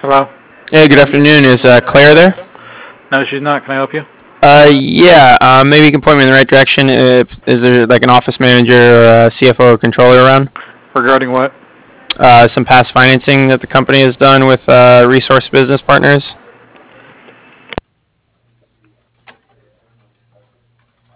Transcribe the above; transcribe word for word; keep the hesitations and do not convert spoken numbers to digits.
Hello? Hey, good afternoon. Is uh, Claire there? No, she's not. Can I help you? Uh, yeah. Uh, maybe you can point me in the right direction. If, is there like an office manager, or a C F O, or controller around? Regarding what? Uh, some past financing that the company has done with uh, Resource Business Partners.